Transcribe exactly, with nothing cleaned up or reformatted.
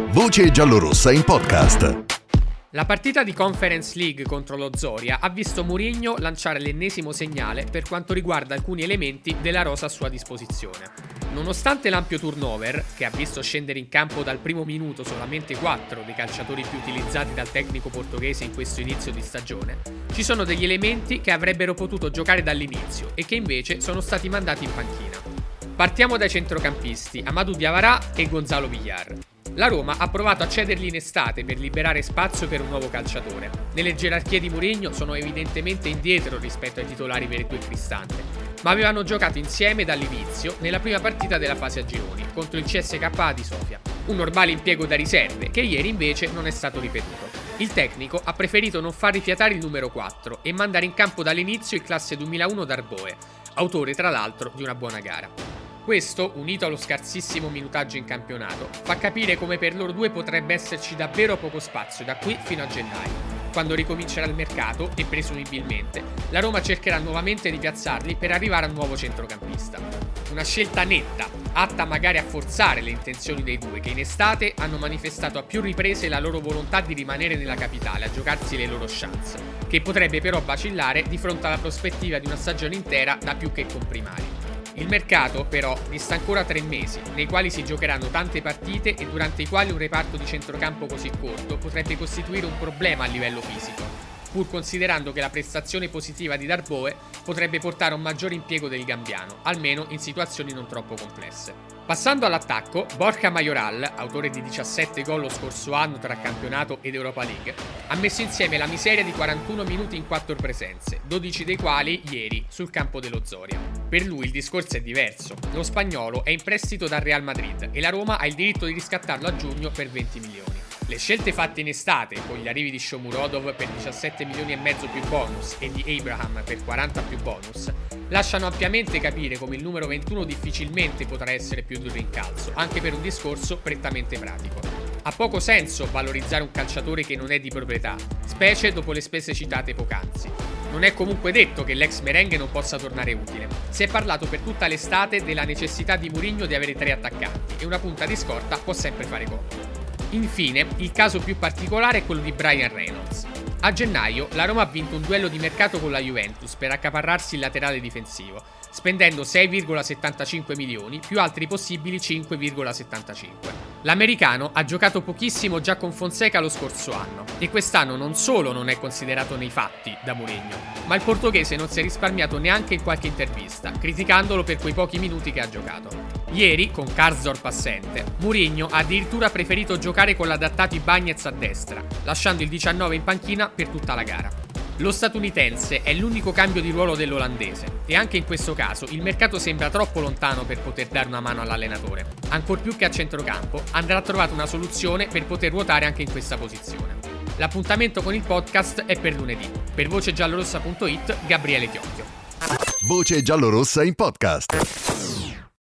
Voce giallorossa in podcast. La partita di Conference League contro lo Zoria ha visto Mourinho lanciare l'ennesimo segnale per quanto riguarda alcuni elementi della rosa a sua disposizione. Nonostante l'ampio turnover, che ha visto scendere in campo dal primo minuto solamente quattro dei calciatori più utilizzati dal tecnico portoghese in questo inizio di stagione, ci sono degli elementi che avrebbero potuto giocare dall'inizio e che invece sono stati mandati in panchina. Partiamo dai centrocampisti Amadou Diawara e Gonzalo Villar. La Roma ha provato a cederli in estate per liberare spazio per un nuovo calciatore. Nelle gerarchie di Mourinho sono evidentemente indietro rispetto ai titolari Veretù e Cristante, ma avevano giocato insieme dall'inizio nella prima partita della fase a gironi contro il C S K A di Sofia. Un normale impiego da riserve che ieri invece non è stato ripetuto. Il tecnico ha preferito non far rifiatare il numero quattro e mandare in campo dall'inizio il classe duemilauno Darboe, autore tra l'altro di una buona gara. Questo, unito allo scarsissimo minutaggio in campionato, fa capire come per loro due potrebbe esserci davvero poco spazio da qui fino a gennaio, quando ricomincerà il mercato e presumibilmente la Roma cercherà nuovamente di piazzarli per arrivare al nuovo centrocampista. Una scelta netta, atta magari a forzare le intenzioni dei due che in estate hanno manifestato a più riprese la loro volontà di rimanere nella capitale a giocarsi le loro chance, che potrebbe però vacillare di fronte alla prospettiva di una stagione intera da più che comprimari. Il mercato, però, dista ancora tre mesi, nei quali si giocheranno tante partite e durante i quali un reparto di centrocampo così corto potrebbe costituire un problema a livello fisico, pur considerando che la prestazione positiva di Darboe potrebbe portare a un maggiore impiego del gambiano, almeno in situazioni non troppo complesse. Passando all'attacco, Borja Mayoral, autore di diciassette gol lo scorso anno tra campionato ed Europa League, ha messo insieme la miseria di quarantuno minuti in quattro presenze, dodici dei quali ieri sul campo dello Zoria. Per lui il discorso è diverso. Lo spagnolo è in prestito dal Real Madrid e la Roma ha il diritto di riscattarlo a giugno per venti milioni. Le scelte fatte in estate, con gli arrivi di Shomurodov per diciassette milioni e mezzo più bonus e di Abraham per quaranta più bonus, lasciano ampiamente capire come il numero ventuno difficilmente potrà essere più di un rincalzo, anche per un discorso prettamente pratico. Ha poco senso valorizzare un calciatore che non è di proprietà, specie dopo le spese citate poc'anzi. Non è comunque detto che l'ex merengue non possa tornare utile. Si è parlato per tutta l'estate della necessità di Mourinho di avere tre attaccanti e una punta di scorta può sempre fare comodo. Infine, il caso più particolare è quello di Bryan Reynolds. A gennaio la Roma ha vinto un duello di mercato con la Juventus per accaparrarsi il laterale difensivo, spendendo sei virgola settantacinque milioni più altri possibili cinque virgola settantacinque. L'americano ha giocato pochissimo già con Fonseca lo scorso anno e quest'anno non solo non è considerato nei fatti da Mourinho, ma il portoghese non si è risparmiato neanche in qualche intervista, criticandolo per quei pochi minuti che ha giocato. Ieri, con Karsdorp assente, Mourinho ha addirittura preferito giocare con l'adattato Ibañez a destra, lasciando il diciannove in panchina per tutta la gara. Lo statunitense è l'unico cambio di ruolo dell'olandese e anche in questo caso il mercato sembra troppo lontano per poter dare una mano all'allenatore. Ancor più che a centrocampo, andrà trovata una soluzione per poter ruotare anche in questa posizione. L'appuntamento con il podcast è per lunedì. Per voce giallorossa punto it, Gabriele Chiocchio. Voce giallorossa in podcast.